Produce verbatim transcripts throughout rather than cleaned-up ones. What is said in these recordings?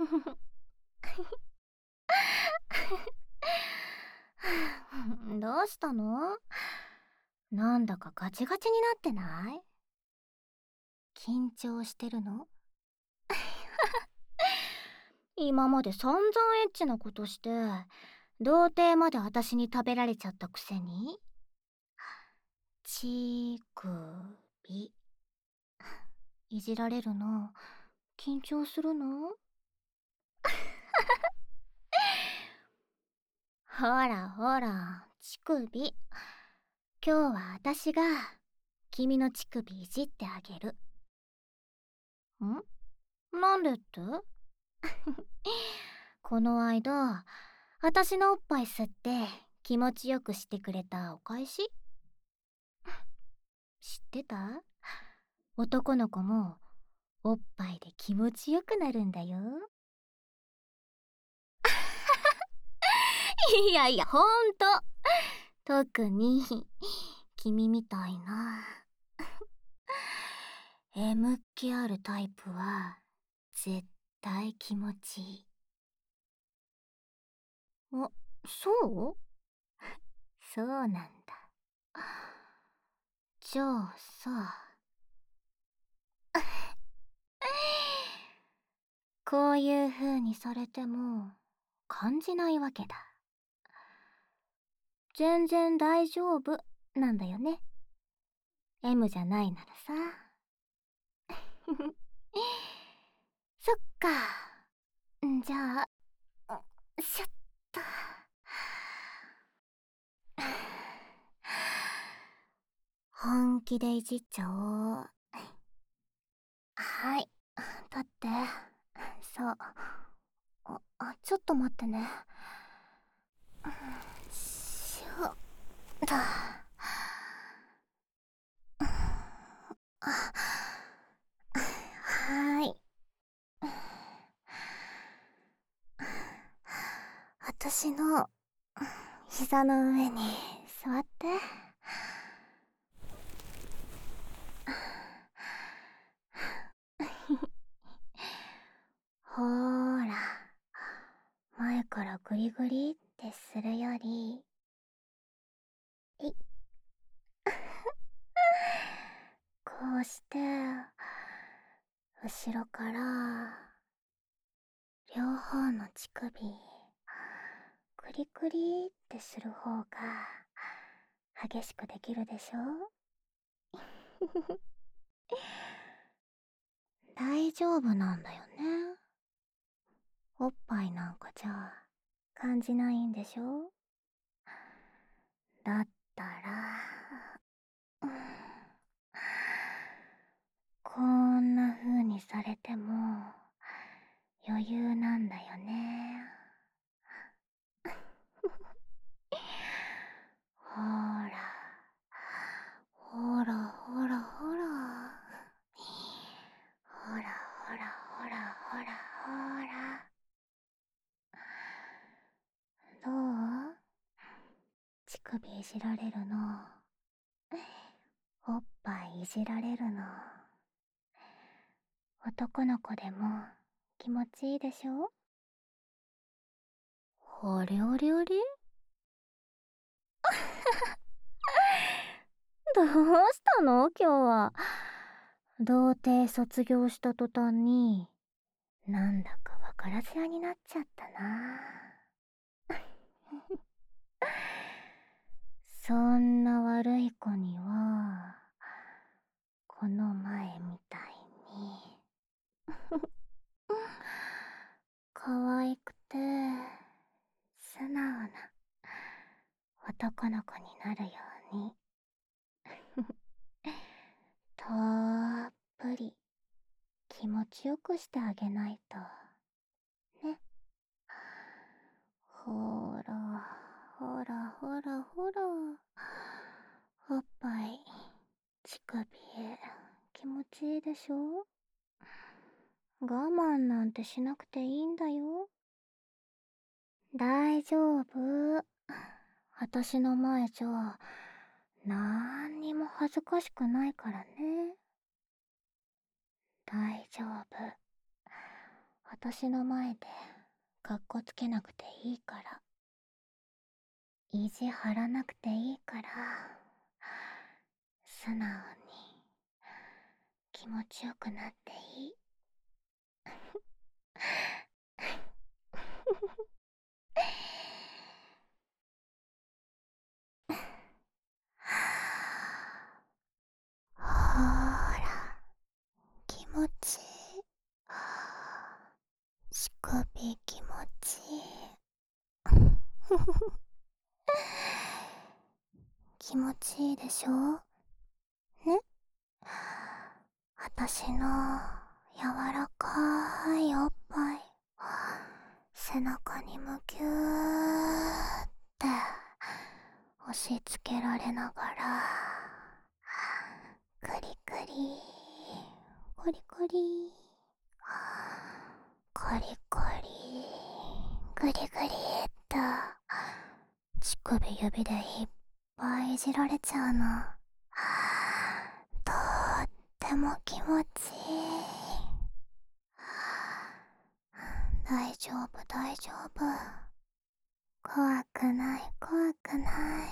どうしたの？なんだかガチガチになってない？緊張してるの？今まで散々エッチなことして、童貞まで私に食べられちゃったくせに？ちくび。いじられるの緊張するの？ほらほら、乳首。今日は私が君の乳首いじってあげる。ん？なんでって？この間、私のおっぱい吸って気持ちよくしてくれたお返し？知ってた？男の子もおっぱいで気持ちよくなるんだよ。いやいや、ほんと。特に君みたいな エム 気あるタイプは絶対気持ちいい。あ、そう？そうなんだ。じゃあさ、こういう風にされても感じないわけだ。全然大丈夫なんだよね。エム じゃないならさ。そっか。んじゃあ、しょっと。本気でいじっちゃおう。はい。立って。そう。あ、あちょっと待ってね。しょっと。はーい。私の膝の上に座って。ほーら、前からグリグリってするより、いっこうして、後ろから、両方の乳首、クリクリってする方が、激しくできるでしょ？大丈夫なんだよね。おっぱいなんかじゃ、感じないんでしょ？だったら、うん、こんな風にされても余裕なんだよね。ほら、ほらほらほら。ほらほらほらほらほら。どう？乳首いじられるの？おっぱいいじられるの？男の子でも気持ちいいでしょ？あれあれあれ？どうしたの今日は。童貞卒業した途端に、なんだかわからず屋になっちゃったな。そんな悪い子には、この前みたいに、可愛くて、素直な男の子になるように、たっぷり気持ちよくしてあげないと、ね。ほら、ほらほらほら。おっぱい、乳首、気持ちいいでしょ？我慢なんてしなくていいんだよ。大丈夫。私の前じゃ、なんにも恥ずかしくないからね。大丈夫。 私の前でかっこつけなくていいから、意地張らなくていいから、素直に気持ちよくなっていい。ほーら、気持ちいい。乳首気持ちいい。気持ちいいでしょね。あたしの柔らかいおっぱい背中にむぎゅーって押し付けられながら、クリクリコリコリコリコリグリグリっと乳首指でいっぱいいじられちゃうの。とっても気持ちいい。大丈夫大丈夫、怖くない怖くない。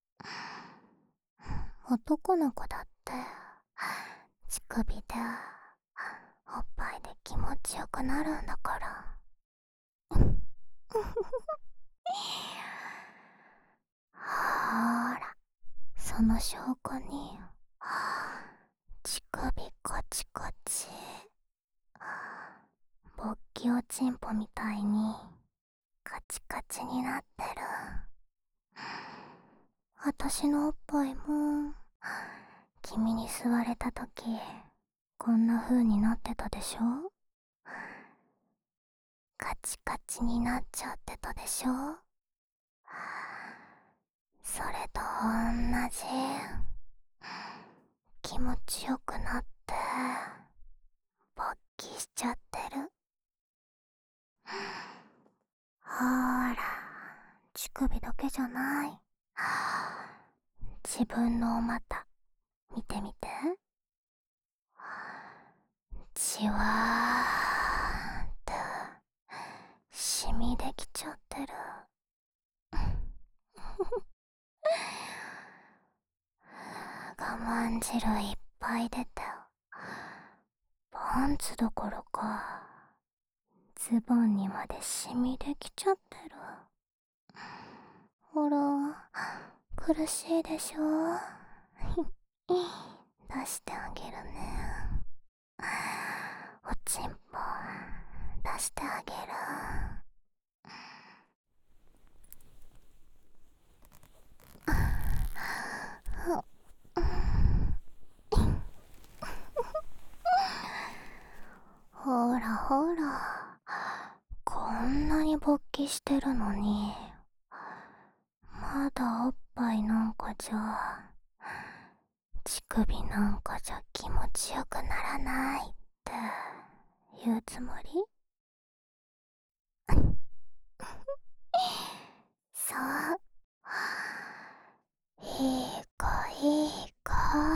男の子だって乳首でおっぱいで気持ちよくなるんだから。ほーら、その証拠に乳首コチコチ、勃起おちんぽみたいにカチカチになってる。あたしのおっぱいも君に吸われたときこんな風になってたでしょ。カチカチになっちゃってたでしょ。それと同じ。気持ちよくなって勃起しちゃってる。ほーら、乳首だけじゃない。自分のお股見てみて。じわーってシミできちゃってる。我慢汁いっぱい出てパンツどころかズボンにまでシミできちゃってる。ほら、苦しいでしょ。出してあげるね。おちんぽ出してあげる。ほらほら、こんなに勃起してるのにまだおっぱいなんかじゃ、乳首なんかじゃ気持ちよくならないって言うつもり？そう、いい子いい子。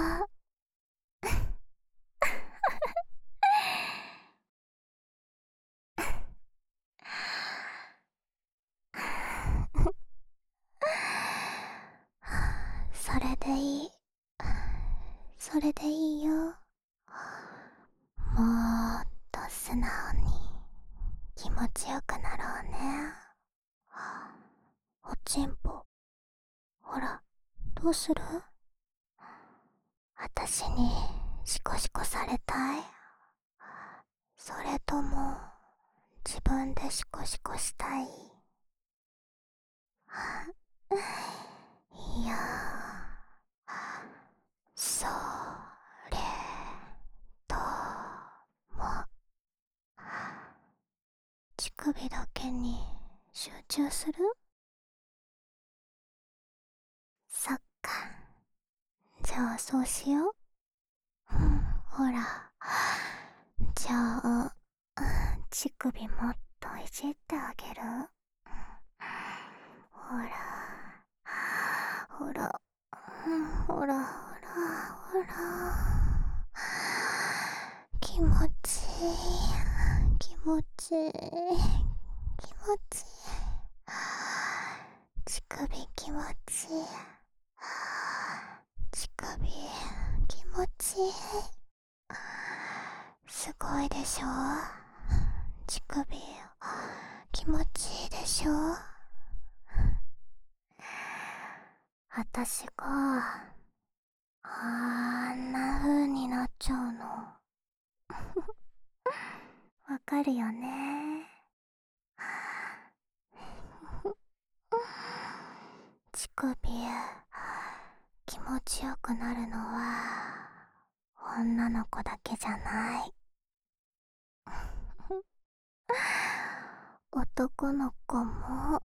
それでいい、それでいいよ。もっと素直に気持ちよくなろうね。おちんぽ、ほら、どうする？あたしにシコシコされたい？それとも自分でシコシコしたい？いや、それとも乳首だけに集中する？そっか、じゃあそうしよう。うん、ほら、じゃあ乳首もっといじってあげる。ほらほら、うん、ほらほらほら、気持ちいい気持持ちいい、気持ちいい。乳首気持ちいい。乳首気持ちいい。すごいでしょ。乳首気持ちいいでしょ。あたしがあんな風になっちゃうのわかるよね。乳首気持ちよくなるのは女の子だけじゃない。男の子も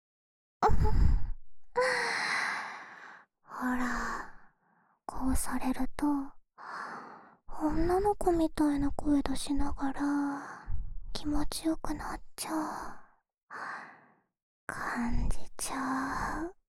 ほら、こうされると女の子みたいな声出しながら気持ちよくなっちゃう。感じちゃう。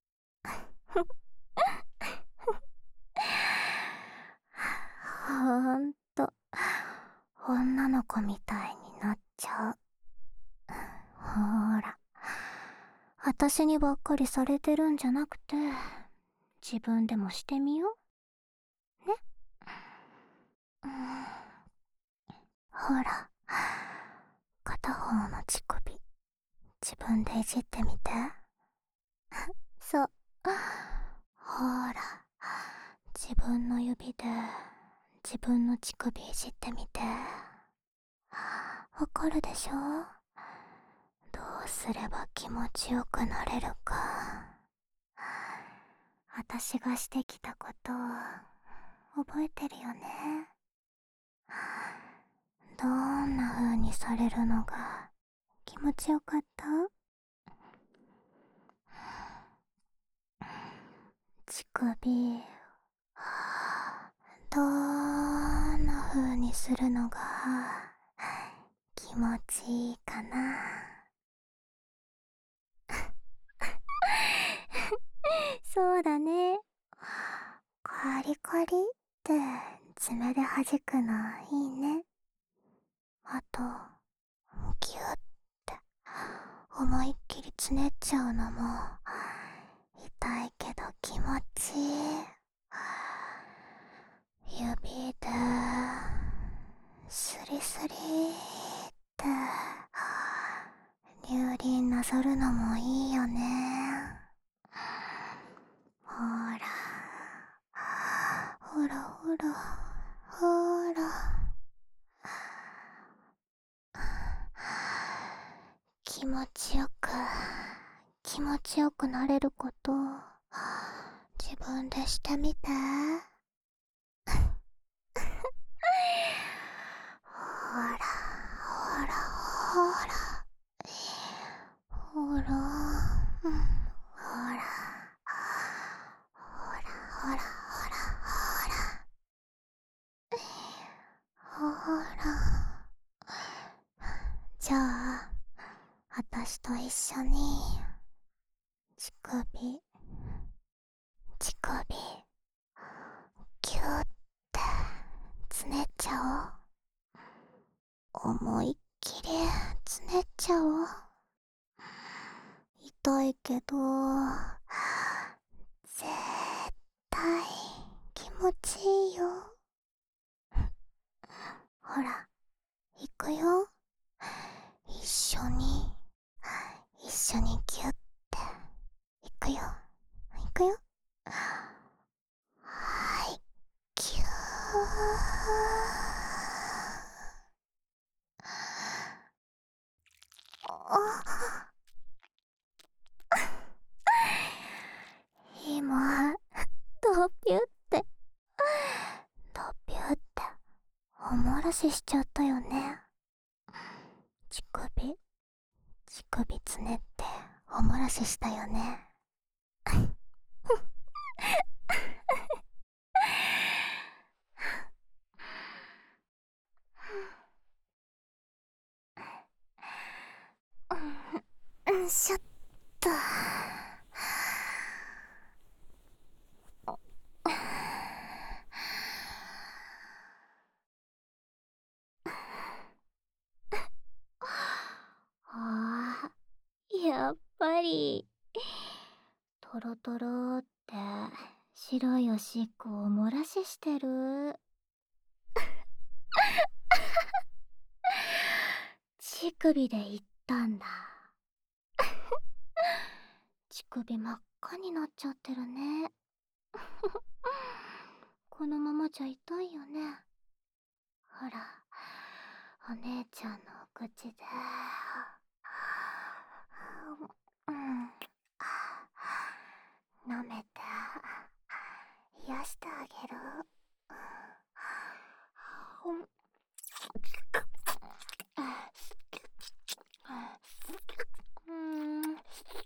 ほんと女の子みたいになっちゃう。ほら、あたしにばっかりされてるんじゃなくて自分でもしてみようね。うん、ほら、片方の乳首自分でいじってみて。そう、ほら、自分の指で自分の乳首いじってみて。わかるでしょ。どうすれば気持ちよくなれるか。あたしがしてきたこと覚えてるよね。どんな風にされるのが気持ちよかった？乳首どんな風にするのが気持ちいいかな。そうだね。カリカリって爪で弾くのいいね。あとギュッて思いっきりつねっちゃうのも痛いけど気持ちいい。指でスリスリって乳輪なぞるのもいいよね。ほらほらほらほら、気持ちよく気持ちよくなれること自分でしてみて。ほらほらほらほら、うん、ほらほらほらほらほらほら。じゃああたしと一緒に乳首乳首ギューってつねっちゃおう。思いっきりつねっちゃおう。痛いけど絶対気持ちいいよ。ほら、行くよ。一緒に一緒にギュッて行くよ。行くよ。はい、ギュー。あ、今ドピュってドピュっておもらししちゃったよね。乳首乳首つねっておもらししたよね。うん、しょっと。 やっぱりトロトロって白いおしっこを漏らししてる。乳首で言ったんだ。乳首真っ赤になっちゃってるね。このままじゃ痛いよね。ほら、お姉ちゃんのお口で、うん、舐めて癒してあげる。うん、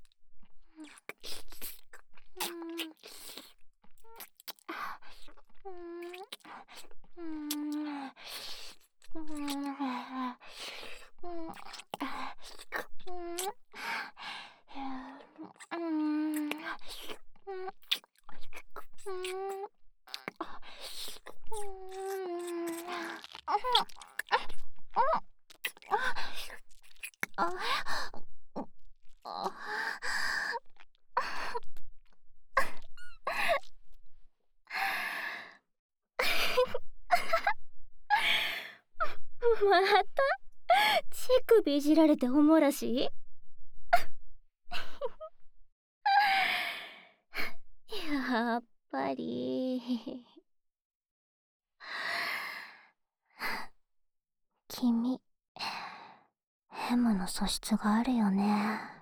また乳首いじられておもらし。やっぱり君ヘムの素質があるよね。